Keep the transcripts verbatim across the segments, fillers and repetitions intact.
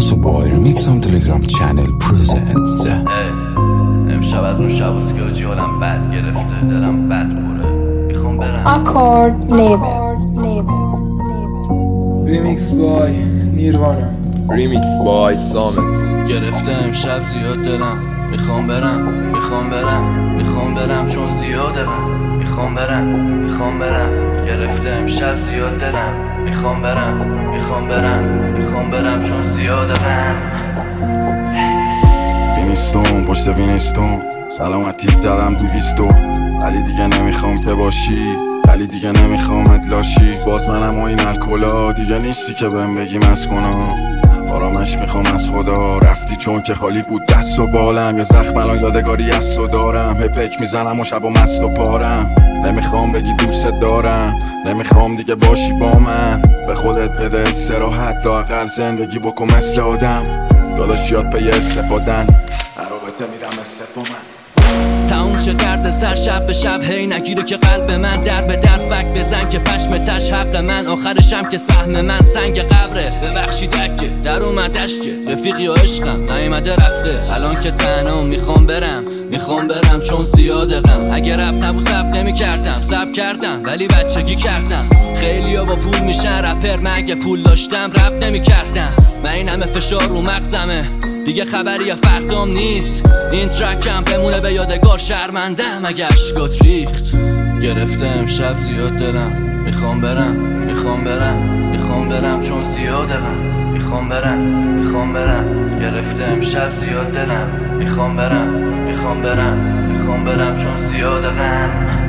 Sponsored by Remixam Telegram Channel Presents. امشب از اون شب و سیاجی حالم بد گرفته، دلم بد پره، میخوام برم. Accord Label Remix by Nirvana. Remix by Samet. گرفته امشب زیاد دلم، میخوام برم میخوام برم میخوام برم چون زیاده غم، میخوام برم میخوام برم گرفته امشب زیاد دلم، میخوام برم میخوام برم میخوام برم چون زیاده غم. وینستون پشت وینستون سلامتی زدم دویستو، ولی دیگه نمیخوام که باشی، ولی دیگه نمیخوام ادلاشی. باز منم و این الکلا دیگه نیستی که بهم بگی مسکنا. آرامش میخوام از خدا، رفتی چون که خالی بود دست و بالم. یه زخم الان یادگاری از تو دارم، هپک میزنم و شب و مست و پارم. نمیخوام بگی دوست دارم، نمیخوام دیگه باشی با من. به خودت بده استراحت، لااقل زندگی بکن مثل آدم. داداش یاد پی استفادن، عرابطه میرم استفامن. تموم شد درد سر شب به شب، هی نگیره که قلب من در به در فک بزن که پشم تش حق من. آخرشم که سهم من سنگ قبره، ببخشی دکه در اومدش که رفیقی و عشقم نیومده رفته. الان که تنها میخوام برم میخوام برم چون زیاده غم. اگه رپ نبود سب نمی کردم، سب کردم ولی بچگی کردم. خیلی ها با پول میشن رپر، من اگه پول داشتم رپ نمی کردم. من این همه فشار رو مغزمه، دیگه خبری یا فردام نیست. این ترکم بمونه به یادگار، شرمندم اگه اشکات ریخت. گرفته امشب زیاد دلم، میخوام برم میخوام برم میخوام برم چون زیاده غم، میخوام برم میخوام برم گرفته امشب زیاد دلم، میخوام برم میخوام برم میخوام برم چون زیاده غم.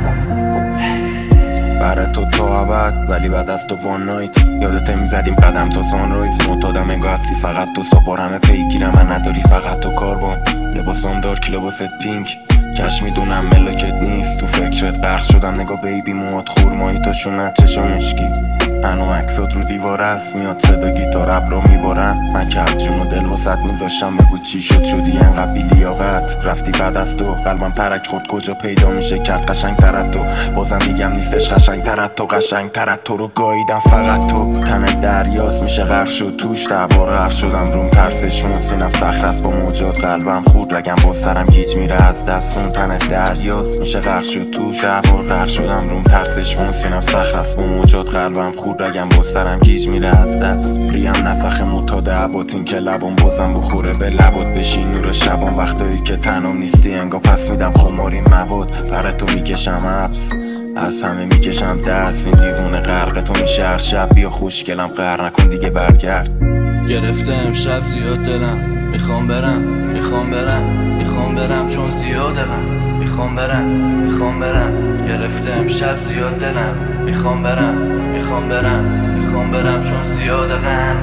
برای تو تا ابد ولی بعد از تو وان نایت یادت میزدیم قدم تا سانرایز. معتادم انگار هستی فقط تو ساپار همه پیگیرم، من نداری فقط تو کاروان. لباسام دارک لباست پینک، کش میدونم ملاکت نیست. تو فکرت غرق شدم، نگاه بیبی موات خورمایی تا شونت چشا مشکی. هنو عکسات رو دیوار است، میاد صدا گیتار ابرا میبارن. من که از جون و دل واسط میذاشتم، بگو چی شد شدی انقدر بی لیاقت. رفتی بعد از تو قلبم ترک خورد، کجا پیدا میشه کرد قشنگ ترت تو. بازم میگم نیستش قشنگ ترت تو، قشنگ ترت تو رو گاییدم فقط تو. تنک دریاست میشه غرق شد توش، دعوار غرق شدم روم ترسشون. سینم صخره است با موجات، قلبم خورد رگم با سرم گیج میره از دستون. تنک دریاست میشه غرق شد توش، دعوار غرق شدم روم ترسشون. سینم صخره است با موجات، قلبم خورد رگم با سرم گیج میره از دست. ریم نسخ معتاد هواتین که لبام بازم بخوره به لبات بشین نور شبان. وقتایی که تنم نیستی انگار پس میدم خماری مواد. پر تو میکشم حبس، از همه میکشم دست. این دیوونه غرق تو میشه هر شب، بیا خوشگلم قهر نکن دیگه برگرد. گرفته امشب زیاد دلم، میخوام برم میخوام برم میخوام برم چون زیاده غم، میخوام برم میخوام برم گرفته امشب زیاد دلم، میخوام برم میخوام برم میخوام برم چون زیاده غم.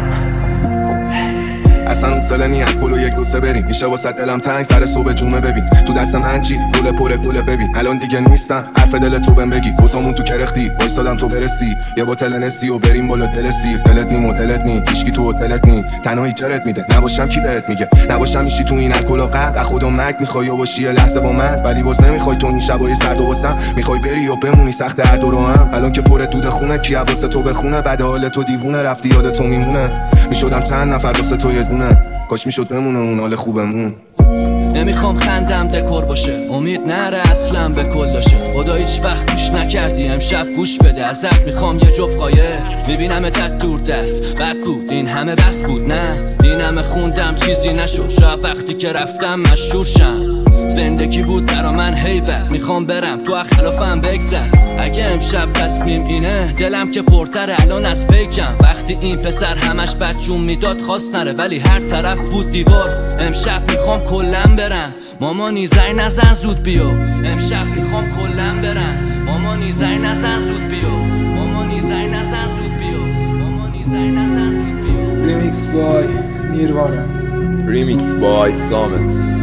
اصلا اون ساله نی الکل و یک بوسه بریم، میشه واسه دلم تنگ سر صبح جمعه ببین. تو دستم هنچی گل پره گله ببین، الان دیگه نیستم حرف دل تو بهم بگی. گوزامون تو کرختی وایسادم تو برسی، یه بوتل نسی و بریم بالا دل سیر. دلت نی مدلت نی هیچکی تو هتلت نی، تنهایی جرت میده نباشم کی بهت میگه. نباشم میشی تو این الکل و غرق، خودم نک میخوای و باشی یه لحظه با من. ولی باز نمیخوای تو این شبای سرد و واسم، میخوای بری و بمونی سخت هر دو رو هم. الان که پر دود خونه کی واسه تو بخونه، بعد حال تو دیوونه رفتی یاد تو میمونه. میشدم چند نفر واسه تو یه دونه، کاش میشد بمونه اون حال خوبمون. نمیخوام خندم دکور باشه، امید نره اصلا به کل باشه. خدا هیچ وقت گوش نکردی امشب گوش بده. ازت میخوام یه جفت قایه، میبینم تت دور دست. بد بود این همه بس بود، نه این همه خوندم چیزی نشد. شاید وقتی که رفتم مشهور شم، زندگی بود برا من هیبت. میخوام برم تو اخلافم بگذر، اگه امشب تصمیم اینه دلم که پرتره الان از پیکم. وقتی این پسر همش بچون میداد خواست نره، ولی هر طرف بود دیوار. امشب میخوام کلم برم، مامانی زنگ نزن زود بیا. امشب میخوام کلم برم، مامانی زنگ نزن زود بیا. مامانی زنگ نزن زود بیا. مامانی زنگ نزن زود بیا. Remix by Nirvana. Remix by Samet.